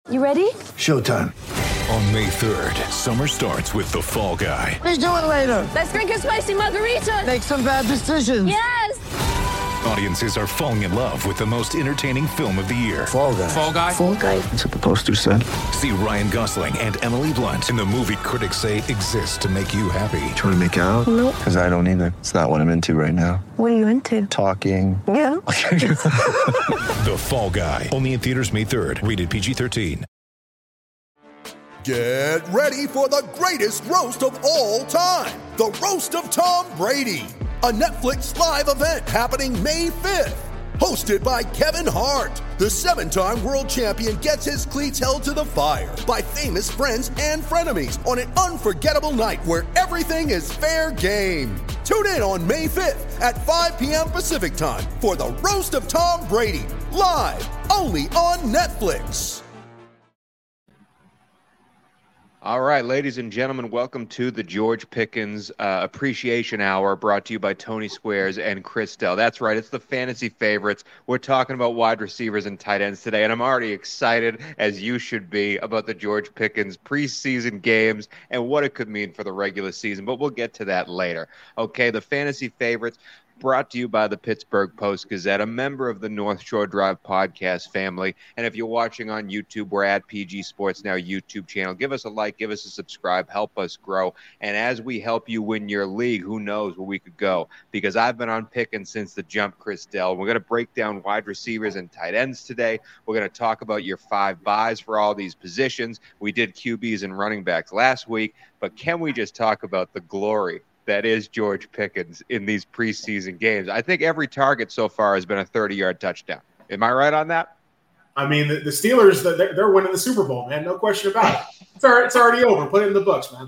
You ready? Showtime. On May 3rd, summer starts with The Fall Guy. Let's do it later. Let's drink a spicy margarita. Make some bad decisions. Yes! Audiences are falling in love with the most entertaining film of the year. Fall Guy. Fall Guy? Fall Guy. That's what the poster said. See Ryan Gosling and Emily Blunt in the movie critics say exists to make you happy. Trying to make it out? Nope. Because I don't either. It's not what I'm into right now. What are you into? Talking. Yeah. The Fall Guy. Only in theaters May 3rd. Rated PG-13. Get ready for the greatest roast of all time. The Roast of Tom Brady. A Netflix live event happening May 5th. Hosted by Kevin Hart. The 7-time world champion gets his cleats held to the fire by famous friends and frenemies on an unforgettable night where everything is fair game. Tune in on May 5th at 5 p.m. Pacific time for the Roast of Tom Brady. Live only on Netflix. All right, ladies and gentlemen, welcome to the George Pickens Appreciation Hour, brought to you by Tony Squares and Chris Dell. That's right, it's the fantasy favorites. We're talking about wide receivers and tight ends today, and I'm already excited, as you should be, about the George Pickens preseason games and what it could mean for the regular season, but we'll get to that later. Okay, the fantasy favorites, brought to you by the Pittsburgh Post-Gazette, a member of the North Shore Drive podcast family. And if you're watching on YouTube, we're at PG Sports Now YouTube channel. Give us a like, give us a subscribe, help us grow. And as we help you win your league, who knows where we could go? Because I've been on Pickens since the jump, Chris Dell. We're going to break down wide receivers and tight ends today. We're going to talk about your 5 buys for all these positions. We did QBs and running backs last week, but can we just talk about the glory that is George Pickens in these preseason games? I think every target so far has been a 30-yard touchdown. Am I right on that? I mean, the Steelers, they're winning the Super Bowl, man. No question about it. It's already over. Put it in the books, man.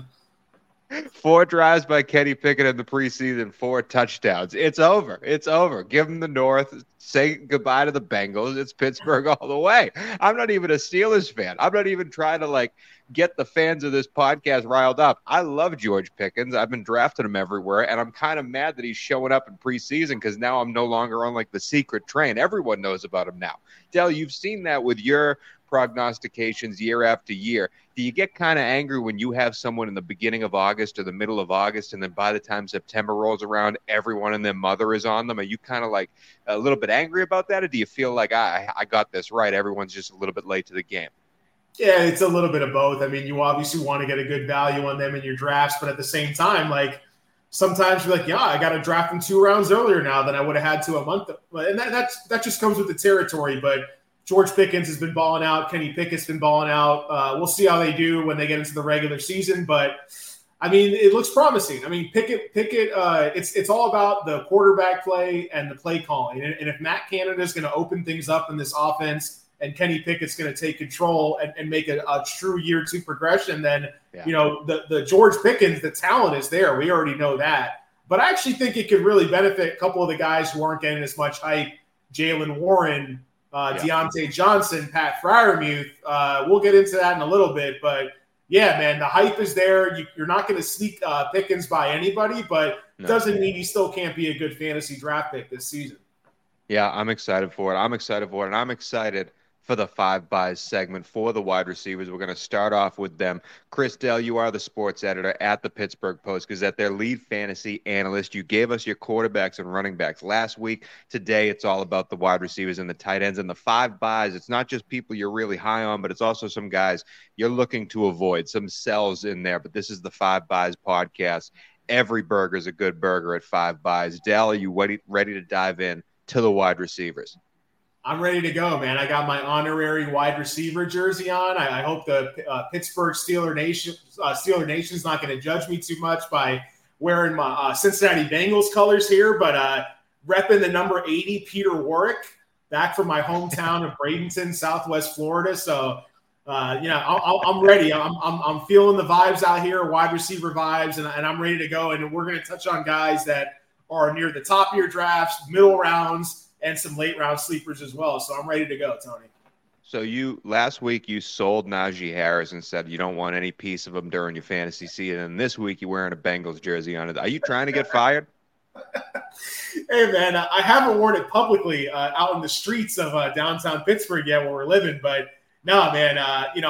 4 drives by Kenny Pickett in the preseason, 4 touchdowns. It's over. It's over. Give them the North. Say goodbye to the Bengals. It's Pittsburgh all the way. I'm not even a Steelers fan. I'm not even trying to, get the fans of this podcast riled up. I love George Pickens. I've been drafting him everywhere, and I'm kind of mad that he's showing up in preseason because now I'm no longer on, the secret train. Everyone knows about him now. Dell, you've seen that with your prognostications year after year. Do you get kind of angry when you have someone in the beginning of August or the middle of August, and then by the time September rolls around, everyone and their mother is on them? Are you kind of a little bit angry about that, or do you feel like I got this right? Everyone's just a little bit late to the game. Yeah, it's a little bit of both. I mean, you obviously want to get a good value on them in your drafts, but at the same time, sometimes you're I got to draft them 2 rounds earlier now than I would have had to a month. And that just comes with the territory. But George Pickens has been balling out. Kenny Pickett's been balling out. We'll see how they do when they get into the regular season. But, I mean, it looks promising. I mean, Pickett. It's all about the quarterback play and the play calling. And if Matt Canada is going to open things up in this offense and Kenny Pickett's going to take control and make a true year 2 progression, then, the George Pickens, the talent is there. We already know that. But I actually think it could really benefit a couple of the guys who aren't getting as much hype: Jaylen Warren, Deontay Johnson, Pat Freiermuth. We'll get into that in a little bit. But, yeah, man, the hype is there. You're not going to sneak Pickens by anybody, but it doesn't mean he still can't be a good fantasy draft pick this season. Yeah, I'm excited for it. And I'm excited for the 5 buys segment for the wide receivers. We're going to start off with them. Chris Dell, you are the sports editor at the Pittsburgh Post-Gazette, their lead fantasy analyst. You gave us your quarterbacks and running backs last week. Today, it's all about the wide receivers and the tight ends. And the 5 buys, it's not just people you're really high on, but it's also some guys you're looking to avoid, some sells in there. But this is the 5 buys podcast. Every burger is a good burger at 5 buys. Dell, are you ready to dive in to the wide receivers? I'm ready to go, man. I got my honorary wide receiver jersey on. I hope the Pittsburgh Steeler Nation's not going to judge me too much by wearing my Cincinnati Bengals colors here, but repping the number 80 Peter Warrick, back from my hometown of Bradenton, Southwest Florida. So, I'm ready. I'm feeling the vibes out here, wide receiver vibes, and I'm ready to go. And we're going to touch on guys that are near the top of your drafts, middle rounds, and some late round sleepers as well. So I'm ready to go, Tony. So last week you sold Najee Harris and said you don't want any piece of him during your fantasy season. And this week you're wearing a Bengals jersey on it. Are you trying to get fired? Hey, man, I haven't worn it publicly out in the streets of downtown Pittsburgh yet where we're living. But, no, man,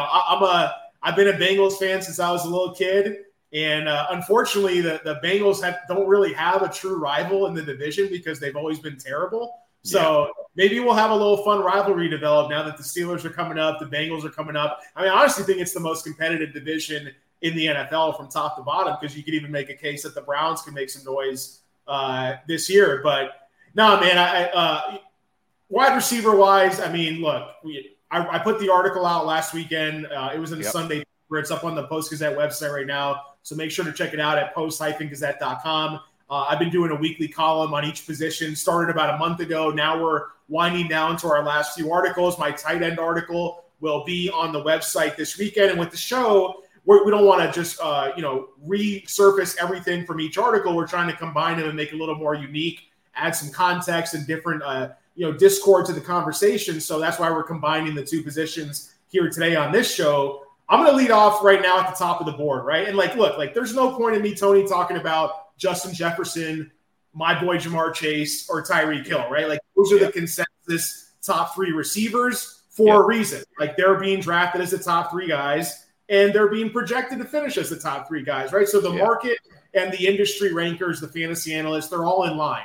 I've been a Bengals fan since I was a little kid. And unfortunately, the Bengals don't really have a true rival in the division because they've always been terrible. So maybe we'll have a little fun rivalry develop now that the Steelers are coming up, the Bengals are coming up. I mean, I honestly think it's the most competitive division in the NFL from top to bottom because you could even make a case that the Browns can make some noise this year. But no, man, wide receiver wise, I mean, look, I put the article out last weekend. It was in the Sunday paper. It's up on the Post-Gazette website right now. So make sure to check it out at post-gazette.com. I've been doing a weekly column on each position, started about a month ago. Now we're winding down to our last few articles. My tight end article will be on the website this weekend. And with the show, we don't want to just, resurface everything from each article. We're trying to combine them and make it a little more unique, add some context and different, discord to the conversation. So that's why we're combining the two positions here today on this show. I'm going to lead off right now at the top of the board, right? And look, there's no point in me, Tony, talking about Justin Jefferson, my boy Jamar Chase, or Tyreek Hill, right? Those are the consensus top three receivers for a reason. They're being drafted as the top three guys, and they're being projected to finish as the top three guys, right? So the market and the industry rankers, the fantasy analysts, they're all in line.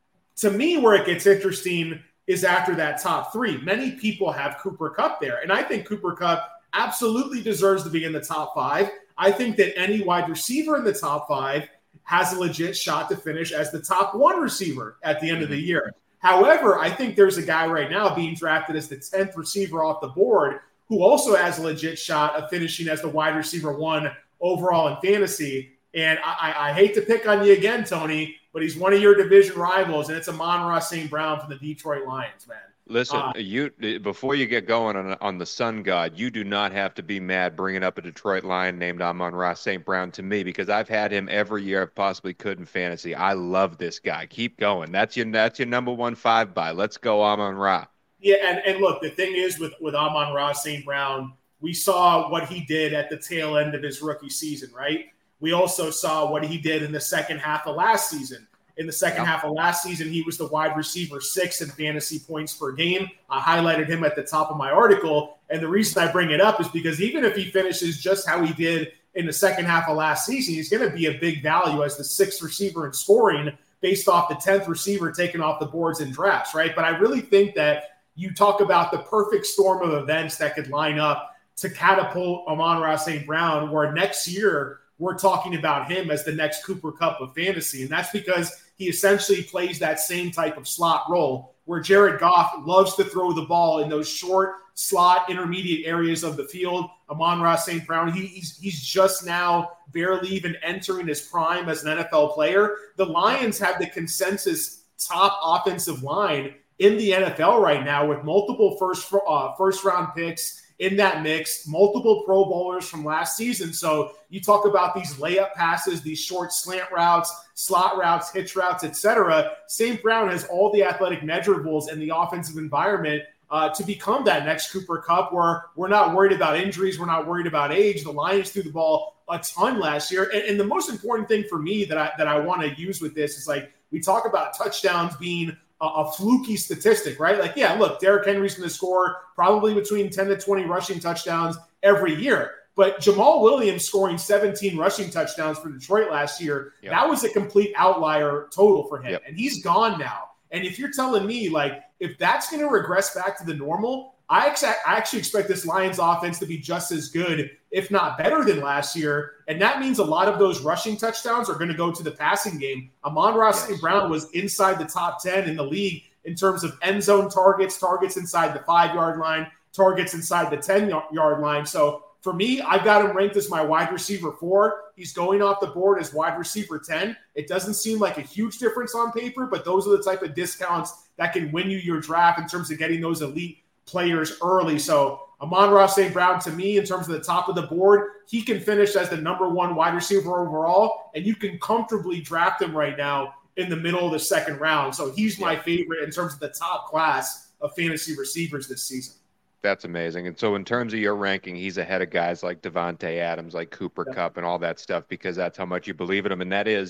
To me, where it gets interesting is after that top three. Many people have Cooper Kupp there, and I think Cooper Kupp absolutely deserves to be in the top five. I think that any wide receiver in the top five has a legit shot to finish as the top one receiver at the end of the year. However, I think there's a guy right now being drafted as the 10th receiver off the board who also has a legit shot of finishing as the wide receiver one overall in fantasy. And I hate to pick on you again, Tony, but he's one of your division rivals, and it's Amon-Ra St. Brown from the Detroit Lions, man. Listen, before you get going on the Sun God, you do not have to be mad bringing up a Detroit Lion named Amon-Ra St. Brown to me because I've had him every year I possibly could in fantasy. I love this guy. Keep going. That's your number 1-5 buy. Let's go, Amon-Ra. Yeah, and look, the thing is with Amon-Ra St. Brown, we saw what he did at the tail end of his rookie season, right? We also saw what he did in the second half of last season. In the second half of last season, he was the wide receiver 6 in fantasy points per game. I highlighted him at the top of my article. And the reason I bring it up is because even if he finishes just how he did in the second half of last season, he's going to be a big value as the 6th receiver in scoring based off the 10th receiver taken off the boards in drafts, right? But I really think that you talk about the perfect storm of events that could line up to catapult Amon-Ra St. Brown, where next year we're talking about him as the next Cooper Kupp of fantasy. And that's because he essentially plays that same type of slot role where Jared Goff loves to throw the ball in those short slot intermediate areas of the field. Amon-Ra St. Brown, he's just now barely even entering his prime as an NFL player. The Lions have the consensus top offensive line in the NFL right now with multiple first round picks in that mix, multiple Pro Bowlers from last season. So you talk about these layup passes, these short slant routes, slot routes, hitch routes, etc. St. Brown has all the athletic measurables in the offensive environment to become that next Cooper Kupp, where we're not worried about injuries, we're not worried about age. The Lions threw the ball a ton last year. And the most important thing for me that I want to use with this is we talk about touchdowns being a fluky statistic, right? Look, Derrick Henry's going to score probably between 10 to 20 rushing touchdowns every year. But Jamal Williams scoring 17 rushing touchdowns for Detroit last year, that was a complete outlier total for him. And he's gone now. And if you're telling me, if that's going to regress back to the normal, I actually expect this Lions offense to be just as good, if not better than last year. And that means a lot of those rushing touchdowns are going to go to the passing game. Amon-Ra St. Brown was inside the top 10 in the league in terms of end zone targets inside the 5-yard line, targets inside the 10-yard line. So for me, I've got him ranked as my wide receiver 4. He's going off the board as wide receiver 10. It doesn't seem like a huge difference on paper, but those are the type of discounts that can win you your draft in terms of getting those elite players early. So Amon-Ra St. Brown, to me, in terms of the top of the board, he can finish as the number 1 wide receiver overall, and you can comfortably draft him right now in the middle of the second round. So he's my favorite in terms of the top class of fantasy receivers this season. That's amazing. And so in terms of your ranking, he's ahead of guys like Devontae Adams, like Cooper Kupp and all that stuff, because that's how much you believe in him. And that is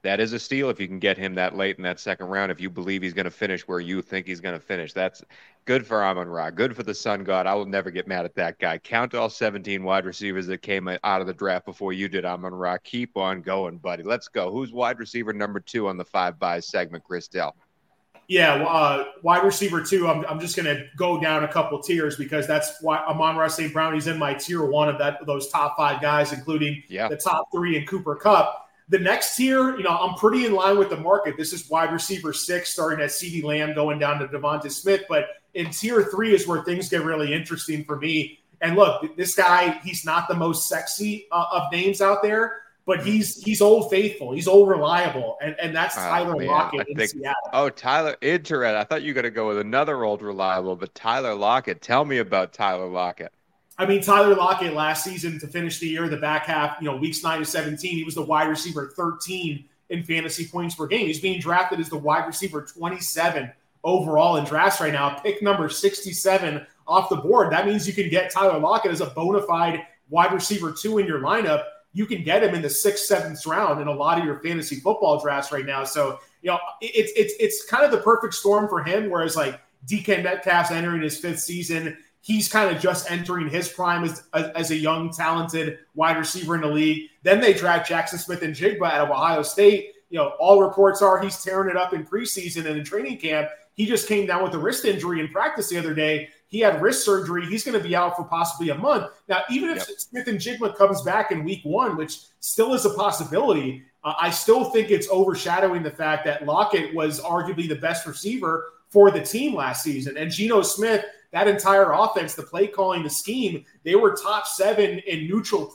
That is a steal if you can get him that late in that second round. If you believe he's going to finish where you think he's going to finish, that's good for Amon-Ra. Good for the Sun God. I will never get mad at that guy. Count all 17 wide receivers that came out of the draft before you did, Amon-Ra. Keep on going, buddy. Let's go. Who's wide receiver number 2 on the 5 buys segment, Christelle? Yeah, wide receiver 2. I'm just going to go down a couple tiers because that's why Amon-Ra St. Brown. He's in my tier 1 of those top 5 guys, including the top 3 in Cooper Kupp. The next tier, I'm pretty in line with the market. This is wide receiver 6, starting at CeeDee Lamb, going down to Devonta Smith. But in tier 3 is where things get really interesting for me. And look, this guy, he's not the most sexy of names out there, but he's old faithful. He's old reliable. And that's Tyler Lockett in Seattle. Oh, Tyler, interesting. I thought you were going to go with another old reliable, but Tyler Lockett. Tell me about Tyler Lockett. I mean, Tyler Lockett last season to finish the year, the back half, weeks 9 to 17, he was the wide receiver 13 in fantasy points per game. He's being drafted as the wide receiver 27 overall in drafts right now, pick number 67 off the board. That means you can get Tyler Lockett as a bona fide wide receiver 2 in your lineup. You can get him in the 6th, 7th round in a lot of your fantasy football drafts right now. So, it's kind of the perfect storm for him, whereas like DK Metcalf's entering his 5th season. He's kind of just entering his prime as a young, talented wide receiver in the league. Then they draft Jackson Smith-Njigba out of Ohio State. All reports are he's tearing it up in preseason and in training camp. He just came down with a wrist injury in practice the other day. He had wrist surgery. He's going to be out for possibly a month. Now, even if Smith-Njigba comes back in week 1, which still is a possibility, I still think it's overshadowing the fact that Lockett was arguably the best receiver for the team last season. And Geno Smith, that entire offense, the play calling, the scheme, they were top 7 in neutral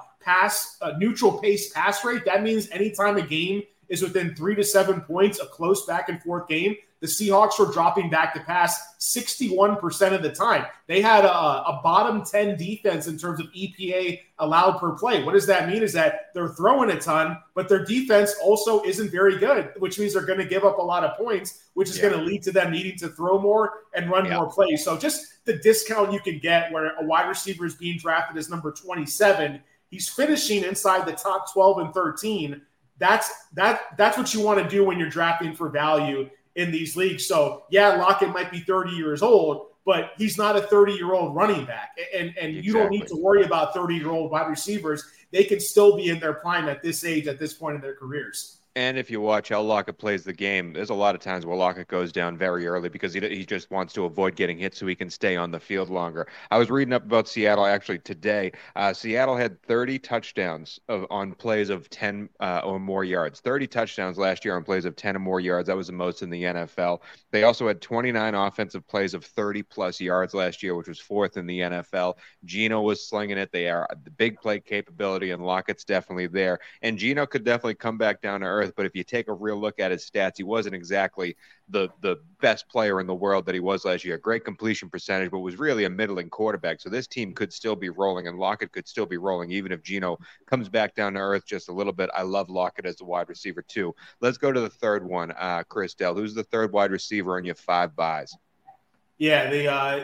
pace pass rate. That means anytime a game is within 3 to 7 points, a close back and forth game, the Seahawks were dropping back to pass 61% of the time. They had a bottom 10 defense in terms of EPA allowed per play. What does that mean is that they're throwing a ton, but their defense also isn't very good, which means they're going to give up a lot of points, which is going to lead to them needing to throw more and run more plays. So just the discount you can get where a wide receiver is being drafted as number 27, he's finishing inside the top 12 and 13. That's what you want to do when you're drafting for value in these leagues. So, Lockett might be 30 years old, but he's not a 30-year-old running back. And you don't need to worry about 30-year-old wide receivers. They can still be in their prime at this age, at this point in their careers. And if you watch how Lockett plays the game, there's a lot of times where Lockett goes down very early because he just wants to avoid getting hit so he can stay on the field longer. I was reading up about Seattle actually today. Seattle had 30 touchdowns on plays of 10 or more yards. 30 touchdowns last year on plays of 10 or more yards. That was the most in the NFL. They also had 29 offensive plays of 30-plus yards last year, which was 4th in the NFL. Geno was slinging it. They are the big play capability, and Lockett's definitely there. And Geno could definitely come back down to earth. But if you take a real look at his stats, he wasn't exactly the best player in the world that he was last year. Great completion percentage, but was really a middling quarterback. So this team could still be rolling, and Lockett could still be rolling, even if Geno comes back down to earth just a little bit. I love Lockett as the wide receiver too. Let's go to the third one, Christelle. Who's the third wide receiver in your 5 buys? Yeah,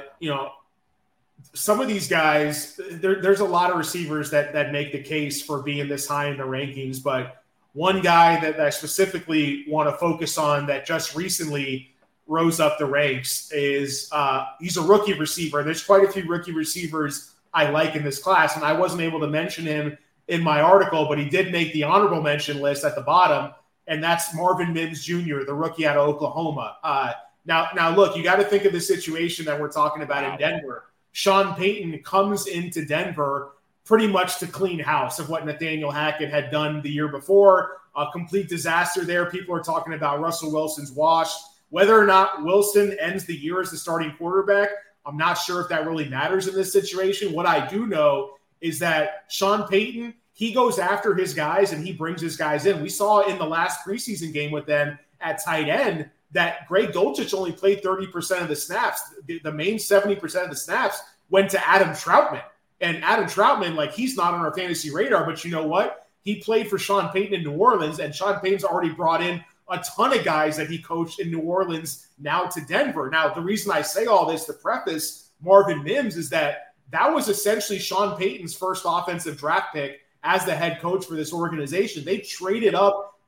some of these guys, there's a lot of receivers that make the case for being this high in the rankings, but one guy that I specifically want to focus on that just recently rose up the ranks is he's a rookie receiver. There's quite a few rookie receivers I like in this class, and I wasn't able to mention him in my article, but he did make the honorable mention list at the bottom, and that's Marvin Mims Jr., the rookie out of Oklahoma. Now, look, you got to think of the situation that we're talking about in Denver. Sean Payton comes into Denver pretty much to clean house of what Nathaniel Hackett had done the year before. A complete disaster there. People are talking about Russell Wilson's washed. Whether or not Wilson ends the year as the starting quarterback, I'm not sure if that really matters in this situation. What I do know is that Sean Payton, he goes after his guys and he brings his guys in. We saw in the last preseason game with them at tight end that Greg Dulcich only played 30% of the snaps. The main 70% of the snaps went to Adam Troutman. And Adam Troutman, he's not on our fantasy radar, but you know what? He played for Sean Payton in New Orleans, and Sean Payton's already brought in a ton of guys that he coached in New Orleans now to Denver. Now, the reason I say all this to preface Marvin Mims is that was essentially Sean Payton's first offensive draft pick as the head coach for this organization. They traded up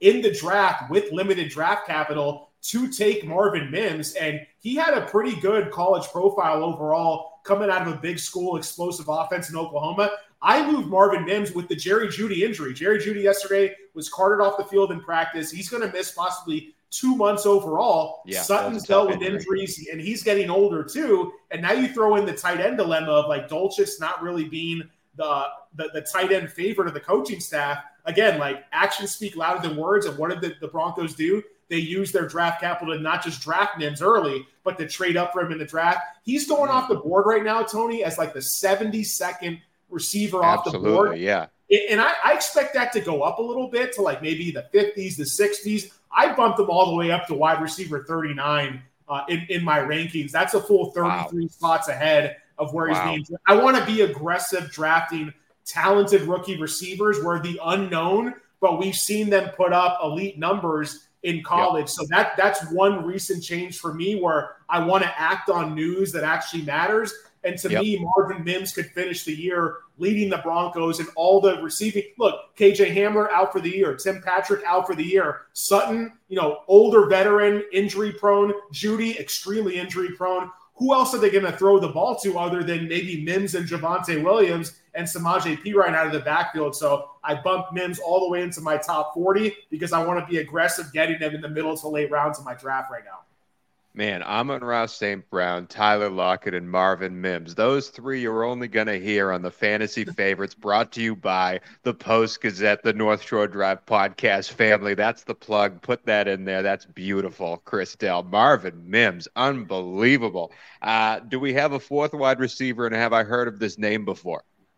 in the draft with limited draft capital to take Marvin Mims. And he had a pretty good college profile overall coming out of a big school, explosive offense in Oklahoma. I moved Marvin Mims with the Jerry Jeudy injury. Jerry Jeudy yesterday was carted off the field in practice. He's going to miss possibly 2 months overall. Yeah, Sutton's dealt with injuries, and he's getting older too. And now you throw in the tight end dilemma of like Dulcich not really being the tight end favorite of the coaching staff. Again, like actions speak louder than words. And what did the Broncos do? They use their draft capital to not just draft Mims early, but to trade up for him in the draft. He's going off the board right now, Tony, as like the 72nd receiver off the board. Yeah. And I expect that to go up a little bit to like maybe the 50s, the 60s. I bumped him all the way up to wide receiver 39 in my rankings. That's a full 33 spots ahead of where he's being. I want to be aggressive drafting talented rookie receivers where the unknown, but we've seen them put up elite numbers in college. So that's one recent change for me where I want to act on news that actually matters. And to me, Marvin Mims could finish the year leading the Broncos in all the receiving. Look, KJ Hamler out for the year. Tim Patrick out for the year. Sutton, older veteran, injury prone. Jeudy, extremely injury prone. Who else are they going to throw the ball to other than maybe Mims and Javonte Williams and Samaje Perine out of the backfield? So I bumped Mims all the way into my top 40 because I want to be aggressive getting them in the middle to late rounds of my draft right now. Man, Amon-Ra St. Brown, Tyler Lockett, and Marvin Mims. Those three you're only going to hear on the Fantasy Favorites, brought to you by the Post-Gazette, the North Shore Drive podcast family. That's the plug. Put that in there. That's beautiful, Christelle. Marvin Mims, unbelievable. Do we have a fourth wide receiver, and have I heard of this name before?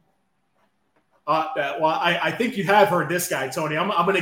I think you have heard this guy, Tony. I'm going to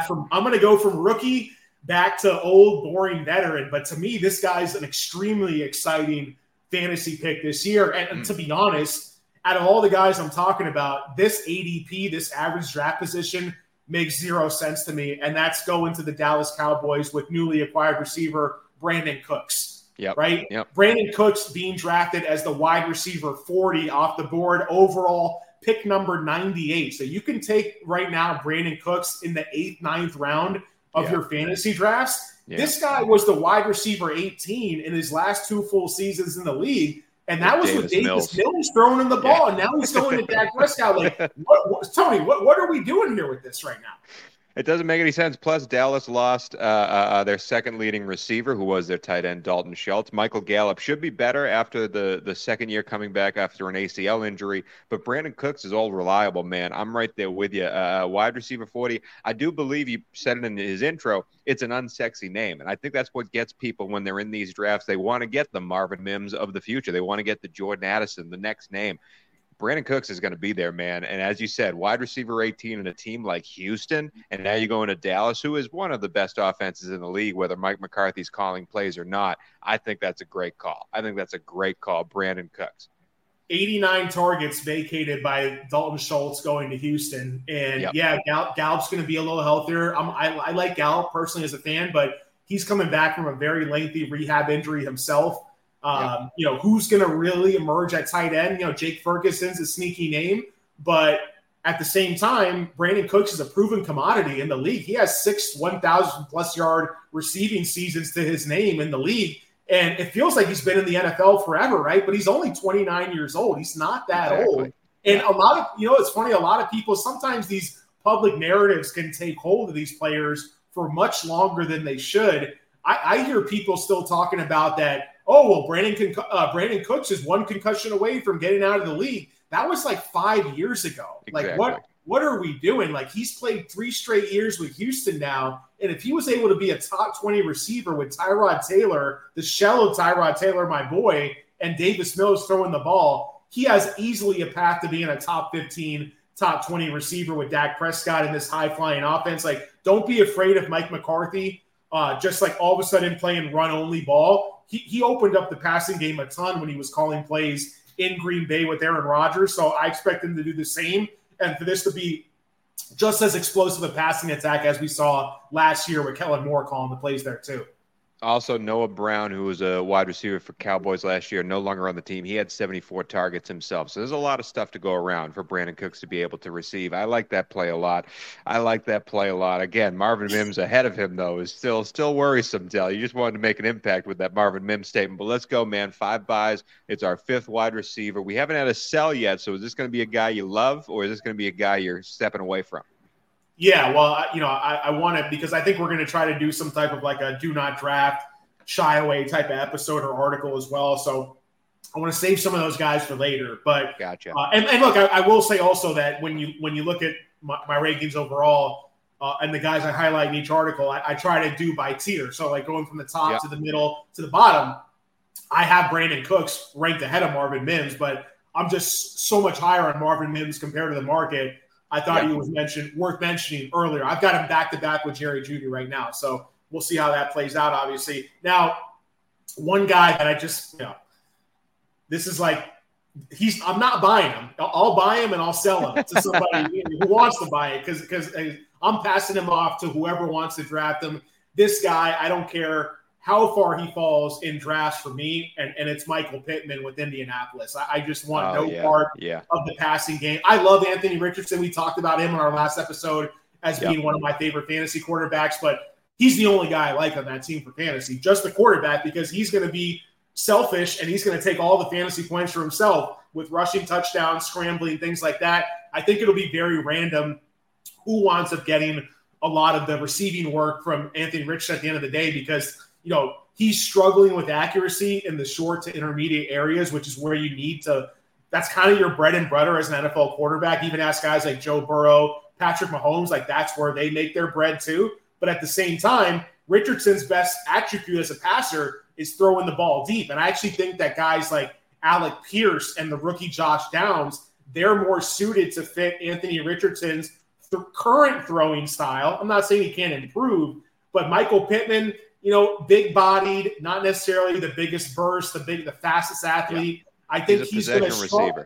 go from rookie back to old, boring veteran. But to me, this guy's an extremely exciting fantasy pick this year. And to be honest, out of all the guys I'm talking about, this ADP, this average draft position, makes zero sense to me. And that's going to the Dallas Cowboys with newly acquired receiver Brandon Cooks. Right? Brandon Cooks being drafted as the wide receiver 40 off the board overall, pick number 98. So you can take right now Brandon Cooks in the 8th, 9th round of your fantasy drafts. This guy was the wide receiver 18 in his last 2 full seasons in the league, and that was with Davis Mills throwing him the ball, and now he's going to Dak Prescott. Like, Tony, what are we doing here with this right now? It doesn't make any sense. Plus, Dallas lost their second leading receiver, who was their tight end, Dalton Schultz. Michael Gallup should be better after the second year coming back after an ACL injury. But Brandon Cooks is all reliable, man. I'm right there with you. Wide receiver 40. I do believe you said it in his intro. It's an unsexy name. And I think that's what gets people when they're in these drafts. They want to get the Marvin Mims of the future. They want to get the Jordan Addison, the next name. Brandon Cooks is going to be there, man. And as you said, wide receiver 18 in a team like Houston, and now you're going to Dallas, who is one of the best offenses in the league, whether Mike McCarthy's calling plays or not. I think that's a great call. Brandon Cooks. 89 targets vacated by Dalton Schultz going to Houston. And Gallup's going to be a little healthier. I like Gallup personally as a fan, but he's coming back from a very lengthy rehab injury himself. Who's going to really emerge at tight end? Jake Ferguson's a sneaky name, but at the same time, Brandon Cooks is a proven commodity in the league. He has 6 1,000-plus yard receiving seasons to his name in the league, and it feels like he's been in the NFL forever, right? But he's only 29 years old. He's not that old. And a lot of, it's funny, a lot of people, sometimes these public narratives can take hold of these players for much longer than they should. I hear people still talking about that. Oh, well, Brandon Cooks is 1 concussion away from getting out of the league. That was like 5 years ago. Exactly. Like, what are we doing? Like, he's played 3 straight years with Houston now. And if he was able to be a top 20 receiver with Tyrod Taylor, the shell of Tyrod Taylor, my boy, and Davis Mills throwing the ball, he has easily a path to being a top 15, top 20 receiver with Dak Prescott in this high-flying offense. Like, don't be afraid of Mike McCarthy. Just like all of a sudden playing run-only ball. He opened up the passing game a ton when he was calling plays in Green Bay with Aaron Rodgers. So I expect him to do the same and for this to be just as explosive a passing attack as we saw last year with Kellen Moore calling the plays there too. Also, Noah Brown, who was a wide receiver for Cowboys last year, no longer on the team. He had 74 targets himself. So there's a lot of stuff to go around for Brandon Cooks to be able to receive. I like that play a lot. Again, Marvin Mims ahead of him, though, is still worrisome, Dell. You just wanted to make an impact with that Marvin Mims statement. But let's go, man. 5 buys. It's our 5th wide receiver. We haven't had a sell yet, so is this going to be a guy you love, or is this going to be a guy you're stepping away from? Yeah, well, I want it because I think we're going to try to do some type of like a do not draft, shy away type of episode or article as well. So I want to save some of those guys for later. But gotcha. And look, I will say also that when you look at my rankings overall and the guys I highlight in each article, I try to do by tier. So like going from the top to the middle to the bottom, I have Brandon Cooks ranked ahead of Marvin Mims, but I'm just so much higher on Marvin Mims compared to the market. I thought he was worth mentioning earlier. I've got him back-to-back with Jerry Jeudy right now, so we'll see how that plays out, obviously. Now, one guy that I just, this is like, I'm not buying him. I'll buy him and I'll sell him to somebody who wants to buy it because I'm passing him off to whoever wants to draft him. This guy, I don't care how far he falls in drafts for me, and it's Michael Pittman with Indianapolis. I just want part of the passing game. I love Anthony Richardson. We talked about him in our last episode as being one of my favorite fantasy quarterbacks, but he's the only guy I like on that team for fantasy, just the quarterback, because he's going to be selfish and he's going to take all the fantasy points for himself with rushing touchdowns, scrambling, things like that. I think it'll be very random who winds up getting a lot of the receiving work from Anthony Richardson at the end of the day because – he's struggling with accuracy in the short to intermediate areas, which is where you need to – that's kind of your bread and butter as an NFL quarterback. Even ask guys like Joe Burrow, Patrick Mahomes, like that's where they make their bread too. But at the same time, Richardson's best attribute as a passer is throwing the ball deep. And I actually think that guys like Alec Pierce and the rookie Josh Downs, they're more suited to fit Anthony Richardson's current throwing style. I'm not saying he can't improve, but Michael Pittman – big-bodied, not necessarily the biggest burst, the fastest athlete. Yeah. I think he's going to receiver.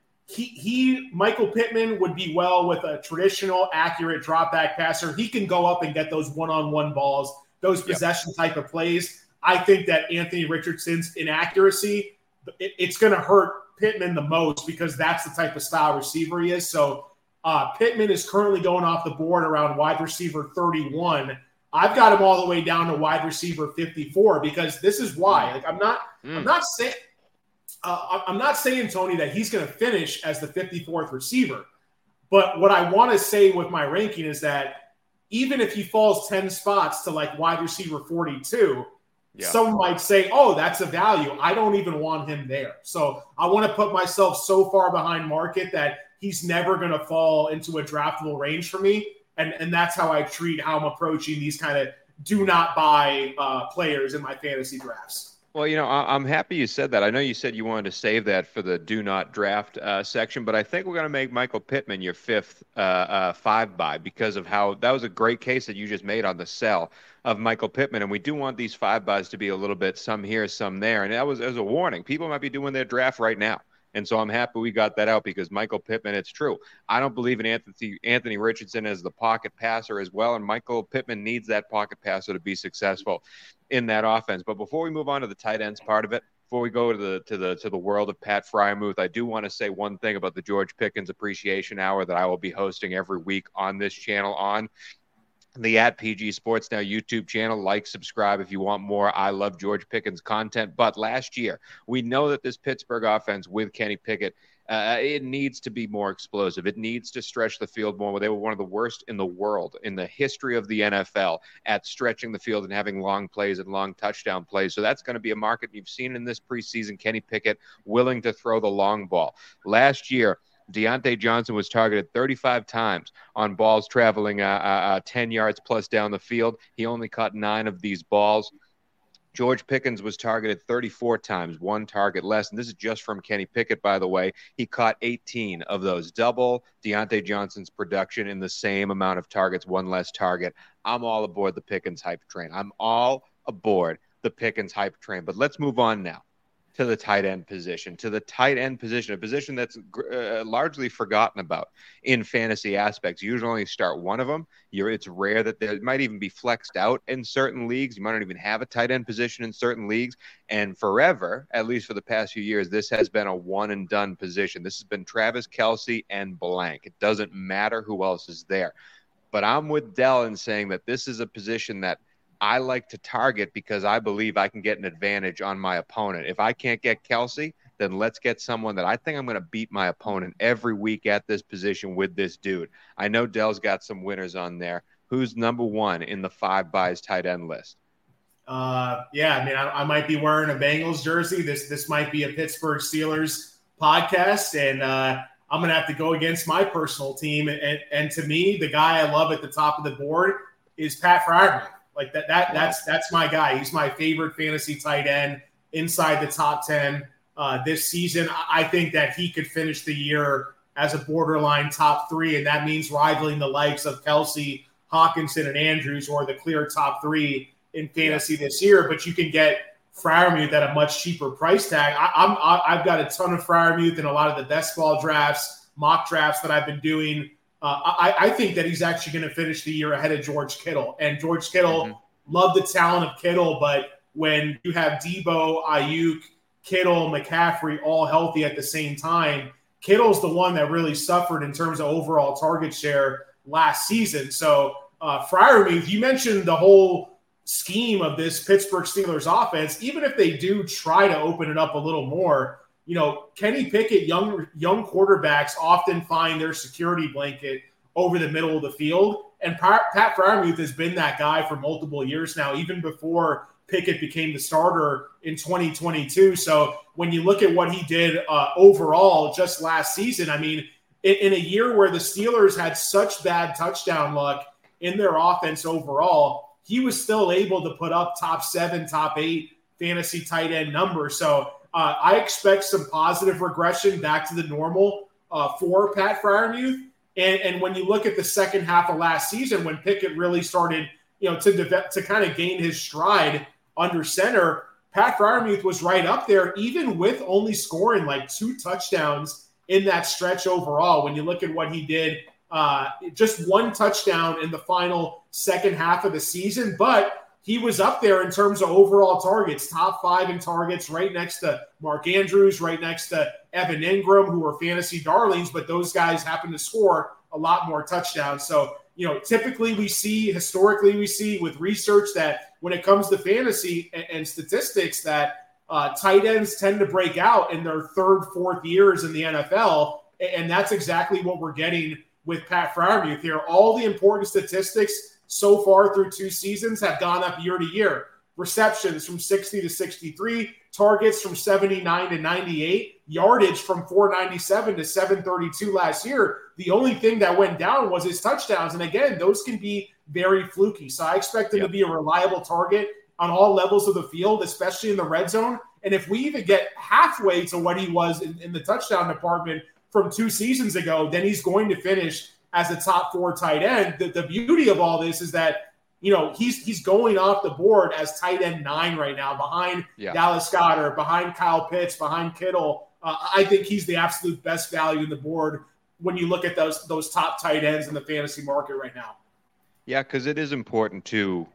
Michael Pittman would be well with a traditional, accurate drop-back passer. He can go up and get those one-on-one balls, those possession type of plays. I think that Anthony Richardson's inaccuracy, it's going to hurt Pittman the most because that's the type of style receiver he is. So Pittman is currently going off the board around wide receiver 31. I've got him all the way down to wide receiver 54 because this is why. Like I'm not saying, Tony, that he's going to finish as the 54th receiver. But what I want to say with my ranking is that even if he falls 10 spots to like wide receiver 42, someone might say, oh, that's a value. I don't even want him there. So I want to put myself so far behind market that he's never going to fall into a draftable range for me. And that's how I treat how I'm approaching these kind of do not buy players in my fantasy drafts. Well, I'm happy you said that. I know you said you wanted to save that for the do not draft section, but I think we're going to make Michael Pittman your 5th 5 buy because of how that was a great case that you just made on the sell of Michael Pittman. And we do want these 5 buys to be a little bit some here, some there. And that was as a warning. People might be doing their draft right now. And so I'm happy we got that out because Michael Pittman, it's true. I don't believe in Anthony Richardson as the pocket passer as well, and Michael Pittman needs that pocket passer to be successful in that offense. But before we move on to the tight ends part of it, before we go to the world of Pat Freiermuth, I do want to say one thing about the George Pickens Appreciation Hour that I will be hosting every week on this channel on the @PG Sports Now YouTube channel. Like, subscribe if you want more I Love George Pickens content. But last year, we know that this Pittsburgh offense with Kenny Pickett, it needs to be more explosive. It needs to stretch the field more. They were one of the worst in the world in the history of the NFL at stretching the field and having long plays and long touchdown plays. So that's going to be a market you've seen in this preseason. Kenny Pickett willing to throw the long ball. Last year, Deontay Johnson was targeted 35 times on balls traveling 10 yards plus down the field. He only caught 9 of these balls. George Pickens was targeted 34 times, 1 target less. And this is just from Kenny Pickett, by the way. He caught 18 of those, double Deontay Johnson's production in the same amount of targets, 1 less target. I'm all aboard the Pickens hype train. I'm all aboard the Pickens hype train. But let's move on now to the tight end position, a position that's largely forgotten about in fantasy aspects. You usually only start one of them. It's rare that there might even be flexed out in certain leagues. You might not even have a tight end position in certain leagues. And forever, at least for the past few years, this has been a one and done position. This has been Travis Kelce and blank. It doesn't matter who else is there. But I'm with Dell in saying that this is a position that I like to target because I believe I can get an advantage on my opponent. If I can't get Kelce, then let's get someone that I think I'm going to beat my opponent every week at this position with this dude. I know Dell's got some winners on there. Who's number one in the 5 buys tight end list? Yeah, I mean, I might be wearing a Bengals jersey. This might be a Pittsburgh Steelers podcast, and I'm going to have to go against my personal team. And to me, the guy I love at the top of the board is Pat Freiermuth. Like that's my guy. He's my favorite fantasy tight end inside the top 10 this season. I think that he could finish the year as a borderline top 3, and that means rivaling the likes of Kelce, Hawkinson, and Andrews, who are the clear top 3 in fantasy this year. But you can get Freiermuth at a much cheaper price tag. I've got a ton of Freiermuth in a lot of the best ball drafts, mock drafts that I've been doing. I think that he's actually going to finish the year ahead of George Kittle. And George Kittle, love the talent of Kittle, but when you have Debo, Ayuk, Kittle, McCaffrey all healthy at the same time, Kittle's the one that really suffered in terms of overall target share last season. So Freiermuth, you mentioned the whole scheme of this Pittsburgh Steelers offense. Even if they do try to open it up a little more, you know, Kenny Pickett, young quarterbacks often find their security blanket over the middle of the field. And Pat Freiermuth has been that guy for multiple years now, even before Pickett became the starter in 2022. So when you look at what he did overall just last season, I mean, in a year where the Steelers had such bad touchdown luck in their offense overall, he was still able to put up top 7, top 8 fantasy tight end numbers. So I expect some positive regression back to the normal for Pat Freiermuth. And when you look at the second half of last season, when Pickett really started, you know, to kind of gain his stride under center, Pat Freiermuth was right up there, even with only scoring like 2 touchdowns in that stretch overall. When you look at what he did, just 1 touchdown in the final second half of the season, but he was up there in terms of overall targets, top 5 in targets, right next to Mark Andrews, right next to Evan Ingram, who were fantasy darlings, but those guys happen to score a lot more touchdowns. So, you know, historically we see with research that when it comes to fantasy and statistics that tight ends tend to break out in their 3rd, 4th years in the NFL. And that's exactly what we're getting with Pat Freiermuth here. All the important statistics so far through 2 seasons have gone up year to year. Receptions from 60 to 63, targets from 79 to 98, yardage from 497 to 732 last year. The only thing that went down was his touchdowns. And again, those can be very fluky. So I expect him to be a reliable target on all levels of the field, especially in the red zone. And if we even get halfway to what he was in the touchdown department from 2 seasons ago, then he's going to finish as a top 4 tight end. The beauty of all this is that, you know, he's going off the board as tight end 9 right now, behind Dallas Goedert, behind Kyle Pitts, behind Kittle. I think he's the absolute best value in the board when you look at those top tight ends in the fantasy market right now. Yeah, because it is important to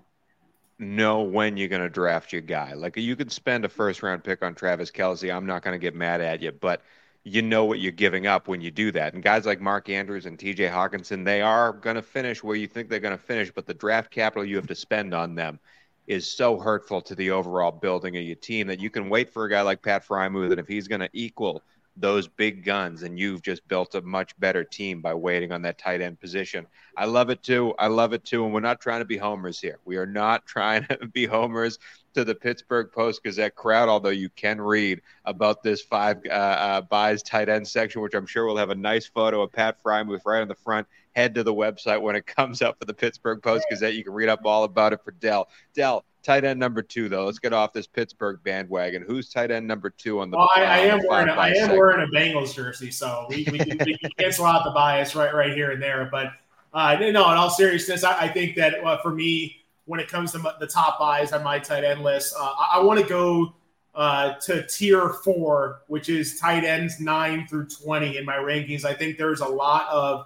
know when you're going to draft your guy. Like, you could spend a first-round pick on Travis Kelce. I'm not going to get mad at you, but you know what you're giving up when you do that. And guys like Mark Andrews and TJ Hawkinson, they are going to finish where you think they're going to finish, but the draft capital you have to spend on them is so hurtful to the overall building of your team that you can wait for a guy like Pat Freiermuth, and if he's going to equal those big guns, and you've just built a much better team by waiting on that tight end position. I love it too. And we're not trying to be homers here. We are not trying to be homers to the Pittsburgh Post-Gazette crowd, although you can read about this 5 buys tight end section, which I'm sure will have a nice photo of Pat Freiermuth right on the front. Head to the website when it comes up for the Pittsburgh Post-Gazette. You can read up all about it for Dell. Dell, tight end number 2, though. Let's get off this Pittsburgh bandwagon. Who's tight end number 2 on the? Well, I am wearing a Bengals jersey, so we can cancel out the bias right here and there. But no, in all seriousness, I think that for me, when it comes to the top buys on my tight end list, I want to go to tier 4, which is tight ends 9 through 20 in my rankings. I think there's a lot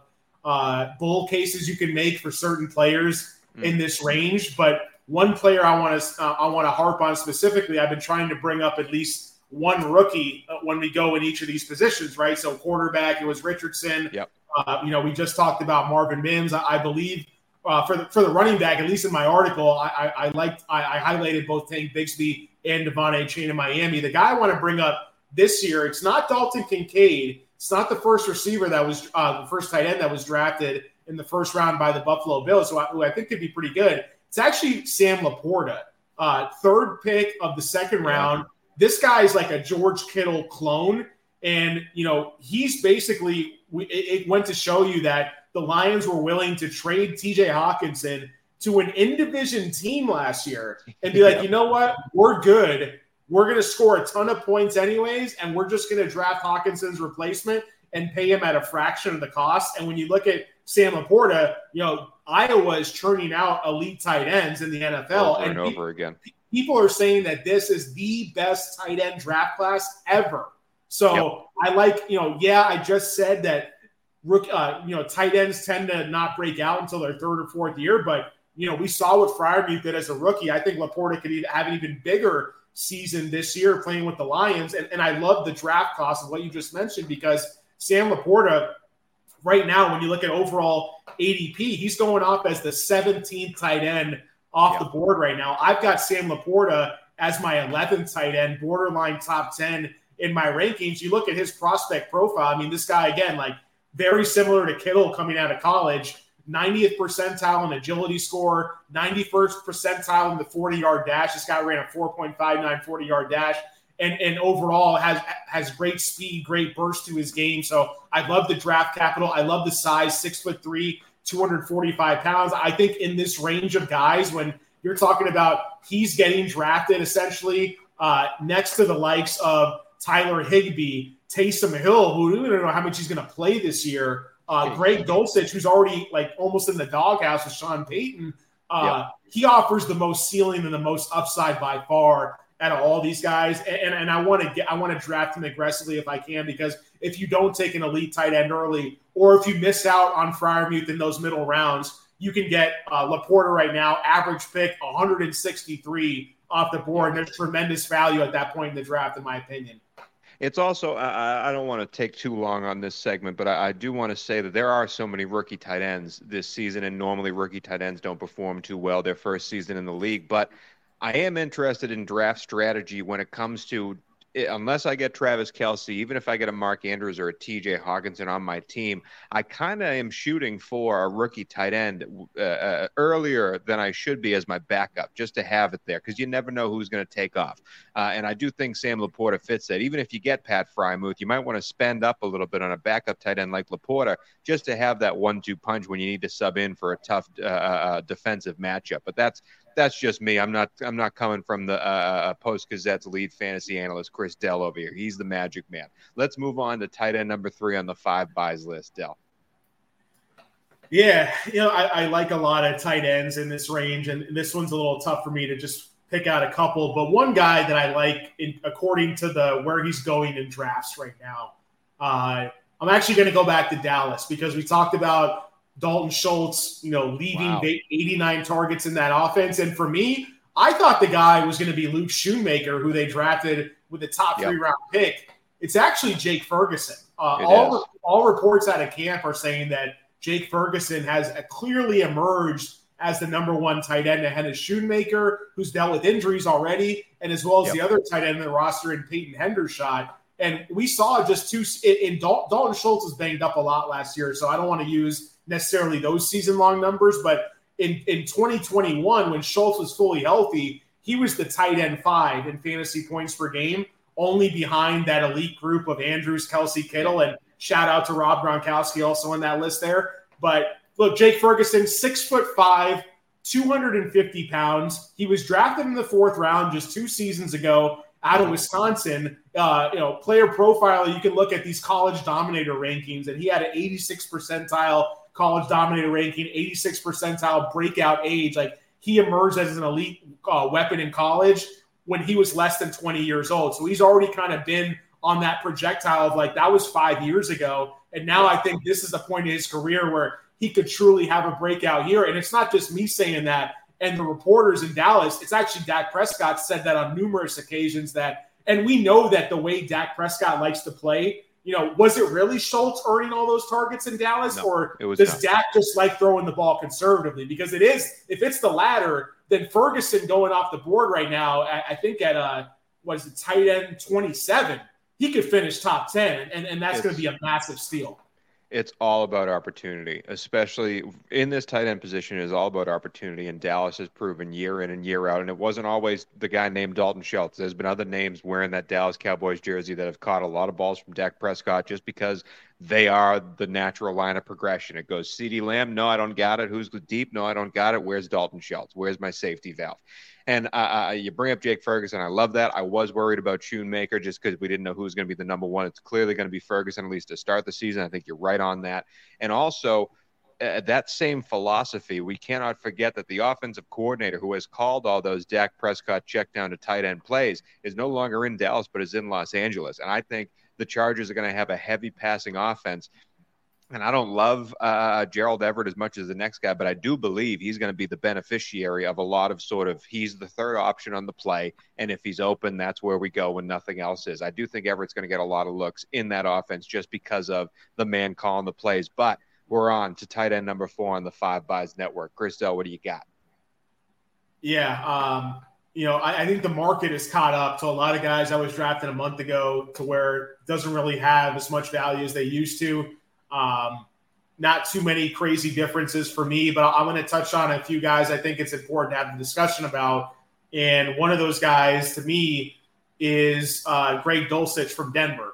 of bull cases you can make for certain players in this range, but one player I want to harp on specifically, I've been trying to bring up at least one rookie when we go in each of these positions, right? So quarterback, it was Richardson. Yep. We just talked about Marvin Mims. I believe for the running back, at least in my article, I highlighted both Tank Bigsby and Devon Achane in Miami. The guy I want to bring up this year, it's not Dalton Kincaid. It's not the first receiver that was the first tight end that was drafted in the first round by the Buffalo Bills, who I think could be pretty good. It's actually Sam Laporta, third pick of the second round. This guy is like a George Kittle clone. And, he's basically – it went to show you that the Lions were willing to trade TJ Hawkinson to an in-division team last year and be like, you know what? We're good. We're going to score a ton of points anyways, and we're just going to draft Hawkinson's replacement and pay him at a fraction of the cost. And when you look at Sam Laporta, Iowa is churning out elite tight ends in the NFL. Over and over again. People are saying that this is the best tight end draft class ever. So I like, I just said that, tight ends tend to not break out until their third or fourth year. But, we saw what Freiermuth did as a rookie. I think Laporta could have an even bigger season this year playing with the Lions. And I love the draft cost of what you just mentioned, because Sam Laporta right now, when you look at overall ADP, he's going off as the 17th tight end off the board right now. I've got Sam Laporta as my 11th tight end, borderline top 10 in my rankings. You look at his prospect profile. I mean, this guy, again, like very similar to Kittle coming out of college, 90th percentile in agility score, 91st percentile in the 40-yard dash. This guy ran a 4.59 40-yard dash. And overall has great speed, great burst to his game. So I love the draft capital. I love the size, 6'3", 245 pounds. I think in this range of guys, when you're talking about he's getting drafted essentially next to the likes of Tyler Higbee, Taysom Hill, who we don't know how much he's going to play this year, Greg Dulcich, who's already like almost in the doghouse with Sean Payton. He offers the most ceiling and the most upside by far out of all these guys, and I want to draft him aggressively if I can, because if you don't take an elite tight end early, or if you miss out on Freiermuth in those middle rounds, you can get Laporta right now, average pick 163 off the board. And there's tremendous value at that point in the draft, in my opinion. It's also, I don't want to take too long on this segment, but I do want to say that there are so many rookie tight ends this season, and normally rookie tight ends don't perform too well their first season in the league, but I am interested in draft strategy when it comes to, unless I get Travis Kelce, even if I get a Mark Andrews or a TJ Hawkinson on my team, I kind of am shooting for a rookie tight end earlier than I should be as my backup, just to have it there, because you never know who's going to take off. And I do think Sam Laporta fits that. Even if you get Pat Freiermuth, you might want to spend up a little bit on a backup tight end like Laporta, just to have that 1-2 punch when you need to sub in for a tough defensive matchup. But that's just me. I'm not coming from the Post-Gazette's lead fantasy analyst, Chris Dell, over here. He's the magic man. Let's move on to tight end number 3 on the 5 buys list, Dell. Yeah, I like a lot of tight ends in this range, and this one's a little tough for me to just pick out a couple. But one guy that I like, according to where he's going in drafts right now, I'm actually going to go back to Dallas, because we talked about Dalton Schultz, leaving 89 targets in that offense. And for me, I thought the guy was going to be Luke Shoemaker, who they drafted with the top 3-round pick. It's actually Jake Ferguson. All reports out of camp are saying that Jake Ferguson has clearly emerged as the number 1 tight end ahead of Shoemaker, who's dealt with injuries already, and as well as the other tight end in the roster in Peyton Hendershot. And we saw just Dalton Schultz was banged up a lot last year, so I don't want to use necessarily those season-long numbers, but in 2021, when Schultz was fully healthy, he was the tight end 5 in fantasy points per game, only behind that elite group of Andrews, Kelce, Kittle, and shout out to Rob Gronkowski also on that list there. But look, Jake Ferguson, 6'5", 250 pounds. He was drafted in the 4th round just 2 seasons ago out of Wisconsin. Player profile, you can look at these college dominator rankings, and he had an 86th percentile college dominator ranking, 86th percentile breakout age. Like, he emerged as an elite weapon in college. when he was less than 20 years old. So he's already kind of been on that projectile of like, that was 5 years ago. And now I think this is the point in his career where he could truly have a breakout year. And it's not just me saying that and the reporters in Dallas. It's actually Dak Prescott said that on numerous occasions that, and we know that the way Dak Prescott likes to play, was it really Schultz earning all those targets in Dallas? No, or it was does not. Dak just like throwing the ball conservatively? Because it is, if it's the latter, then Ferguson going off the board right now, I think at tight end 27, he could finish top 10, and that's going to be a massive steal. It's all about opportunity, especially in this tight end position. It is all about opportunity, and Dallas has proven year in and year out. And it wasn't always the guy named Dalton Schultz. There's been other names wearing that Dallas Cowboys jersey that have caught a lot of balls from Dak Prescott just because they are the natural line of progression. It goes CeeDee Lamb. No, I don't got it. Who's deep? No, I don't got it. Where's Dalton Schultz? Where's my safety valve? And you bring up Jake Ferguson. I love that. I was worried about Schoonmaker just because we didn't know who was going to be the number one. It's clearly going to be Ferguson, at least to start the season. I think you're right on that. And also, that same philosophy, we cannot forget that the offensive coordinator who has called all those Dak Prescott check down to tight end plays is no longer in Dallas, but is in Los Angeles. And I think the Chargers are going to have a heavy passing offense. And I don't love Gerald Everett as much as the next guy, but I do believe he's going to be the beneficiary of a lot of he's the third option on the play. And if he's open, that's where we go when nothing else is. I do think Everett's going to get a lot of looks in that offense just because of the man calling the plays. But we're on to tight end number 4 on the Five Buys Network. Christel, what do you got? Yeah. I think the market is caught up to a lot of guys I was drafting a month ago to where it doesn't really have as much value as they used to. Not too many crazy differences for me, but I'm going to touch on a few guys I think it's important to have a discussion about. And one of those guys to me is Greg Dulcich from Denver.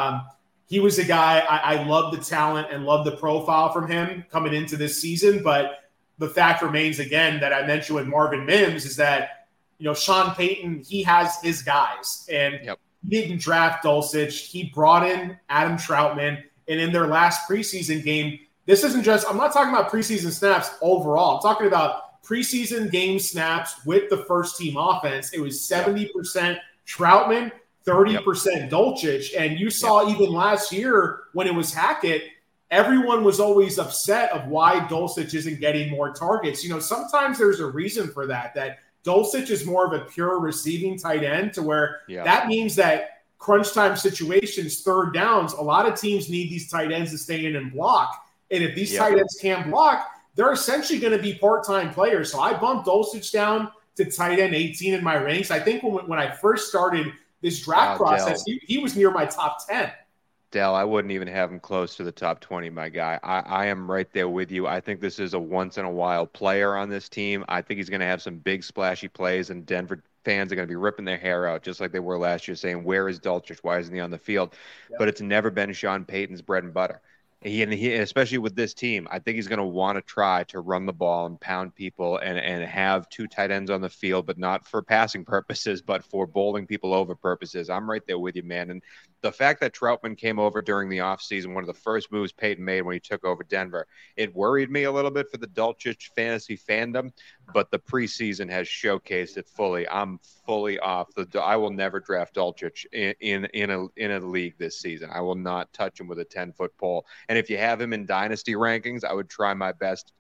He was a guy I love the talent and love the profile from him coming into this season. But the fact remains, again, that I mentioned with Marvin Mims is that, Sean Payton, he has his guys. And he didn't draft Dulcich. He brought in Adam Troutman. And in their last preseason game, this isn't just – I'm not talking about preseason snaps overall. I'm talking about preseason game snaps with the first-team offense. It was 70% Troutman, 30% Dulcich. And you saw even last year when it was Hackett, everyone was always upset of why Dulcich isn't getting more targets. Sometimes there's a reason for that Dulcich is more of a pure receiving tight end to where that means that – crunch time situations, third downs, a lot of teams need these tight ends to stay in and block. And if these tight ends can't block, they're essentially going to be part-time players. So I bumped Dulcich down to tight end 18 in my ranks. I think when I first started this draft process, he was near my top 10. Dell, I wouldn't even have him close to the top 20, my guy. I am right there with you. I think this is a once-in-a-while player on this team. I think he's going to have some big, splashy plays, and Denver fans are going to be ripping their hair out just like they were last year saying, where is Dulcich? Why isn't he on the field? But it's never been Sean Payton's bread and butter. He, especially with this team, I think he's going to want to try to run the ball and pound people and have two tight ends on the field, but not for passing purposes, but for bowling people over purposes. I'm right there with you, man. And the fact that Troutman came over during the offseason, one of the first moves Payton made when he took over Denver, it worried me a little bit for the Dulcich fantasy fandom, but the preseason has showcased it fully. I'm fully off. I will never draft Dulcich in a league this season. I will not touch him with a 10-foot pole. And if you have him in dynasty rankings, I would try my best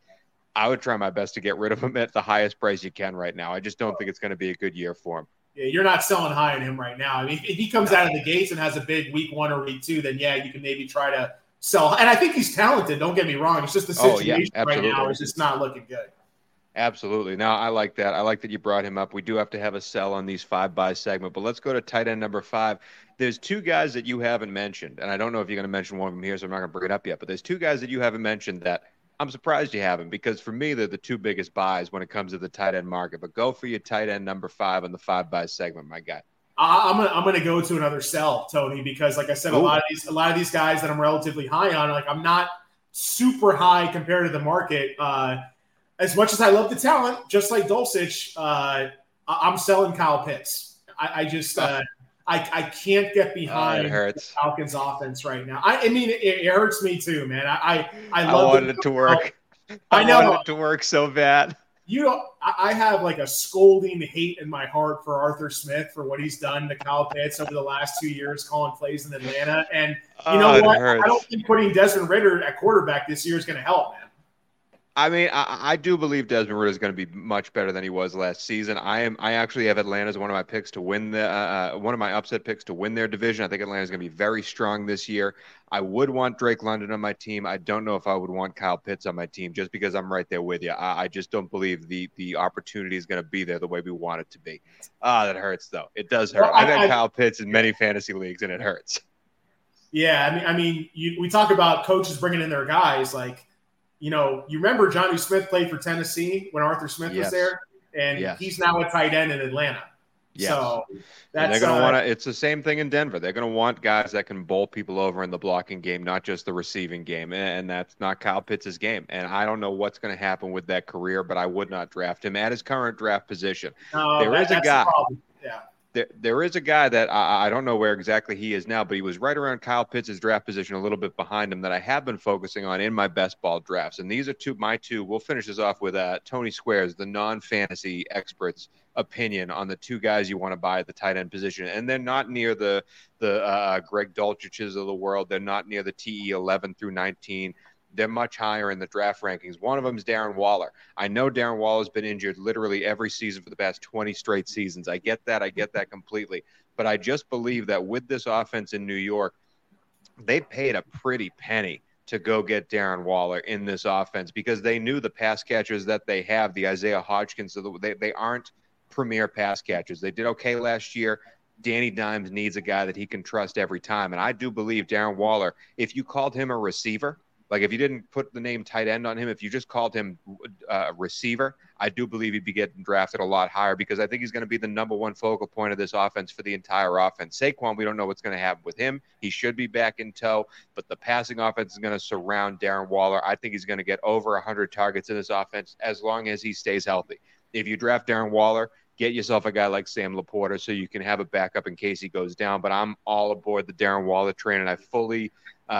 to get rid of him at the highest price you can right now. I just don't think it's going to be a good year for him. Yeah, you're not selling high on him right now. I mean, if he comes out of the gates and has a big week 1 or week 2, then you can maybe try to sell. And I think he's talented. Don't get me wrong. It's just the situation right now is just not looking good. Absolutely. No, I like that. I like that you brought him up. We do have to have a sell on these 5-buy segment, but let's go to tight end number 5. There's two guys that you haven't mentioned, and I don't know if you're going to mention one of them here, so I'm not going to bring it up yet, but there's two guys that you haven't mentioned that I'm surprised you haven't, because for me, they're the two biggest buys when it comes to the tight end market. But go for your tight end number 5 on the 5-buy segment, my guy. I'm gonna go to another sell, Tony, because like I said, a lot of these guys that I'm relatively high on, like I'm not super high compared to the market. As much as I love the talent, just like Dulcich, I'm selling Kyle Pitts. I just I can't get behind the Falcons offense right now. I mean, it hurts me too, man. I love wanted it to work. I know. I wanted it to work so bad. I have like a scolding hate in my heart for Arthur Smith for what he's done to Kyle Pitts over the last 2 years, calling plays in Atlanta. And you know what? I don't think putting Desmond Ridder at quarterback this year is going to help, man. I mean, I do believe Desmond Ridder is going to be much better than he was last season. I actually have Atlanta as one of my picks to win one of my upset picks to win their division. I think Atlanta is going to be very strong this year. I would want Drake London on my team. I don't know if I would want Kyle Pitts on my team just because I'm right there with you. I just don't believe the opportunity is going to be there the way we want it to be. That hurts though. It does hurt. Well, I've had Kyle Pitts in many fantasy leagues and it hurts. Yeah, I mean, we talk about coaches bringing in their guys like. You know, you remember Jonnu Smith played for Tennessee when Arthur Smith was there, and he's now a tight end in Atlanta. Yes. So that's they're going to want to. It's the same thing in Denver. They're going to want guys that can bowl people over in the blocking game, not just the receiving game, and that's not Kyle Pitts' game. And I don't know what's going to happen with that career, but I would not draft him at his current draft position. There is a guy. Yeah. There is a guy that I don't know where exactly he is now, but he was right around Kyle Pitts' draft position, a little bit behind him, that I have been focusing on in my best ball drafts. And these are my two. We'll finish this off with Tony Squares, the non-fantasy expert's opinion on the two guys you want to buy at the tight end position. And they're not near the Greg Dulcich's of the world. They're not near the TE 11 through 19. They're much higher in the draft rankings. One of them is Darren Waller. I know Darren Waller's been injured literally every season for the past 20 straight seasons. I get that completely. But I just believe that with this offense in New York, they paid a pretty penny to go get Darren Waller in this offense because they knew the pass catchers that they have, the Isaiah Hodgkins, so they aren't premier pass catchers. They did okay last year. Danny Dimes needs a guy that he can trust every time. And I do believe Darren Waller, if you called him a receiver, like if you didn't put the name tight end on him, if you just called him receiver, I do believe he'd be getting drafted a lot higher because I think he's going to be the number one focal point of this offense for the entire offense. Saquon, we don't know what's going to happen with him. He should be back in tow, but the passing offense is going to surround Darren Waller. I think he's going to get over 100 targets in this offense as long as he stays healthy. If you draft Darren Waller, get yourself a guy like Sam Laporta so you can have a backup in case he goes down. But I'm all aboard the Darren Waller train, and I fully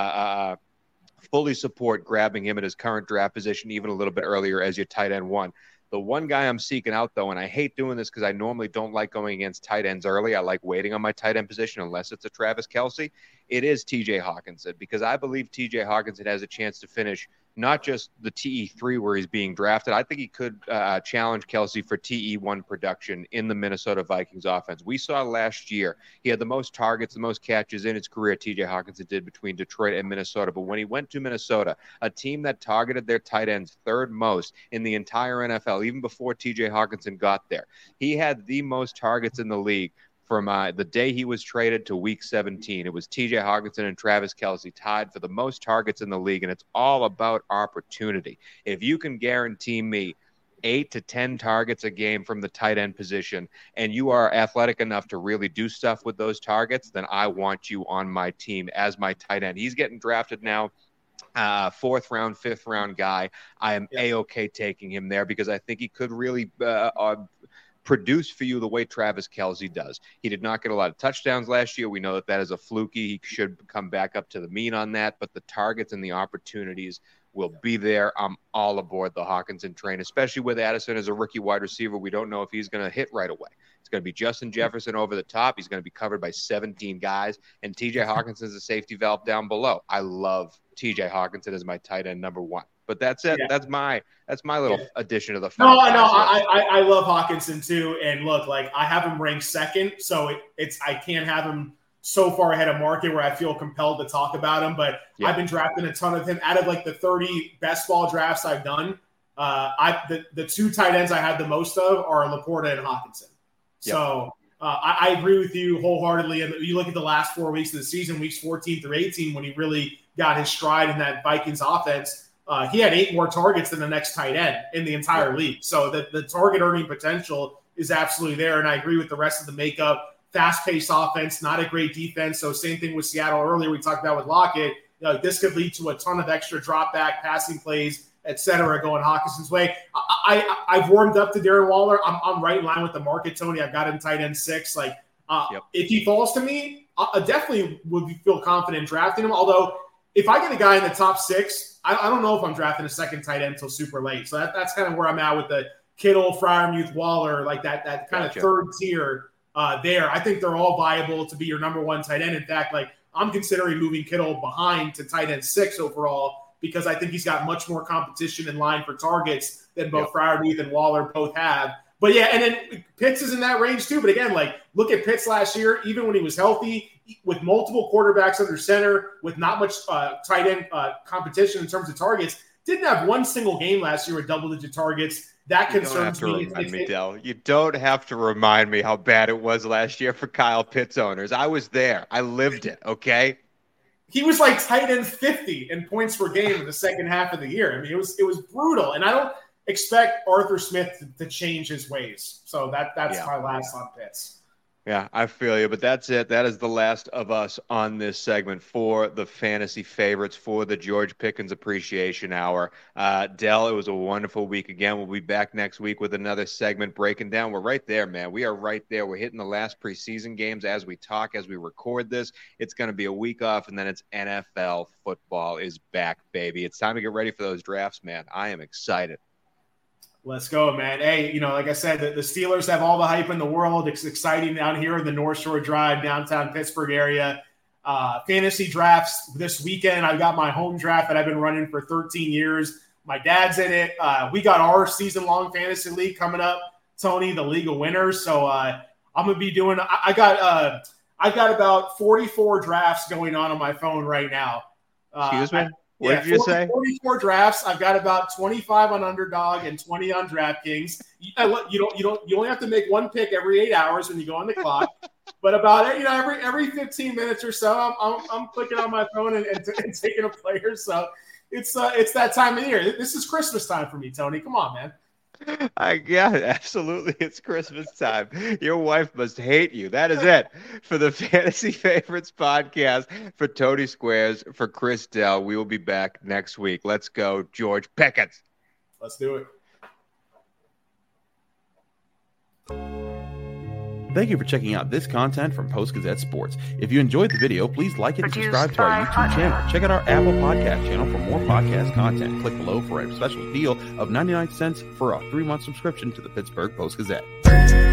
support grabbing him at his current draft position, even a little bit earlier as your tight end one. The one guy I'm seeking out, though, and I hate doing this because I normally don't like going against tight ends early. I like waiting on my tight end position unless it's a Travis Kelce. It is TJ Hawkinson because I believe TJ Hawkinson has a chance to finish not just the TE3 where he's being drafted. I think he could challenge Kelce for TE1 production in the Minnesota Vikings offense. We saw last year he had the most targets, the most catches in his career, TJ Hawkinson did, between Detroit and Minnesota. But when he went to Minnesota, a team that targeted their tight ends third most in the entire NFL, even before TJ Hawkinson got there, he had the most targets in the league. From the day he was traded to week 17, it was TJ Hawkinson and Travis Kelce tied for the most targets in the league, and it's all about opportunity. If you can guarantee me 8 to 10 targets a game from the tight end position, and you are athletic enough to really do stuff with those targets, then I want you on my team as my tight end. He's getting drafted now. 4th round, 5th round guy. I am A-okay taking him there because I think he could really produce for you the way Travis Kelce does. He did not get a lot of touchdowns last year. We know that is a fluky. He should come back up to the mean on that, but the targets and the opportunities will be there. I'm all aboard the Hawkinson train, especially with Addison as a rookie wide receiver. We don't know if he's going to hit right away. It's going to be Justin Jefferson over the top. He's going to be covered by 17 guys, and TJ Hawkinson is a safety valve down below. I love TJ Hawkinson as my tight end number one. But that's it. Yeah. That's my little addition to the fight. I love Hawkinson too. And look, like I have him ranked second, so I can't have him so far ahead of market where I feel compelled to talk about him. But I've been drafting a ton of him. Out of like the 30 best ball drafts I've done, the two tight ends I had the most of are Laporta and Hawkinson. Yep. So I agree with you wholeheartedly. And you look at the last 4 weeks of the season, weeks 14 through 18, when he really got his stride in that Vikings offense. He had 8 more targets than the next tight end in the entire league. So the target earning potential is absolutely there. And I agree with the rest of the makeup. Fast-paced offense, not a great defense. So same thing with Seattle earlier we talked about with Lockett. This could lead to a ton of extra drop-back passing plays, et cetera, going Hawkinson's way. I've warmed up to Darren Waller. I'm right in line with the market, Tony. I've got him tight end 6. If he falls to me, I definitely would feel confident in drafting him. Although if I get a guy in the top 6, I don't know if I'm drafting a second tight end until super late. So that's kind of where I'm at with Kittle, Freiermuth, Waller, like that kind of third tier there. I think they're all viable to be your number one tight end. In fact, like I'm considering moving Kittle behind to tight end 6 overall because I think he's got much more competition in line for targets than both Freiermuth and Waller both have. But yeah, and then Pitts is in that range too. But again, like look at Pitts last year, even when he was healthy, with multiple quarterbacks under center, with not much tight end competition in terms of targets, didn't have one single game last year with double-digit targets. That concerns me. Dell. You don't have to remind me how bad it was last year for Kyle Pitts owners. I was there. I lived it, okay? He was like tight end 50 in points per game in the second half of the year. I mean, it was brutal. And I don't expect Arthur Smith to change his ways. So that's my last on Pitts. Yeah, I feel you, but that's it. That is the last of us on this segment for the fantasy favorites for the George Pickens Appreciation Hour. Dell, it was a wonderful week again. We'll be back next week with another segment breaking down. We're right there, man. We are right there. We're hitting the last preseason games as we talk, as we record this. It's going to be a week off, and then it's NFL football is back, baby. It's time to get ready for those drafts, man. I am excited. Let's go, man. Hey, like I said, the Steelers have all the hype in the world. It's exciting down here in the North Shore Drive, downtown Pittsburgh area. Fantasy drafts this weekend. I've got my home draft that I've been running for 13 years. My dad's in it. We got our season-long fantasy league coming up, Tony, the League of Winners. So I'm going to be doing – I've got about 44 drafts going on my phone right now. Excuse me? What did you say? 44 drafts. I've got about 25 on Underdog and 20 on DraftKings. You only have to make one pick every 8 hours when you go on the clock. But about every 15 minutes or so, I'm clicking on my phone and taking a player. So it's that time of year. This is Christmas time for me, Tony. Come on, man. Yeah, absolutely. It's Christmas time. Your wife must hate you. That is it for the Fantasy Favorites podcast. For Tony Squares, for Chris Dell, we will be back next week. Let's go, George Pickens. Let's do it. Thank you for checking out this content from Post-Gazette Sports. If you enjoyed the video, please like it and subscribe to our YouTube channel. Check out our Apple Podcast channel for more podcast content. Click below for a special deal of 99 cents for a 3-month subscription to the Pittsburgh Post-Gazette.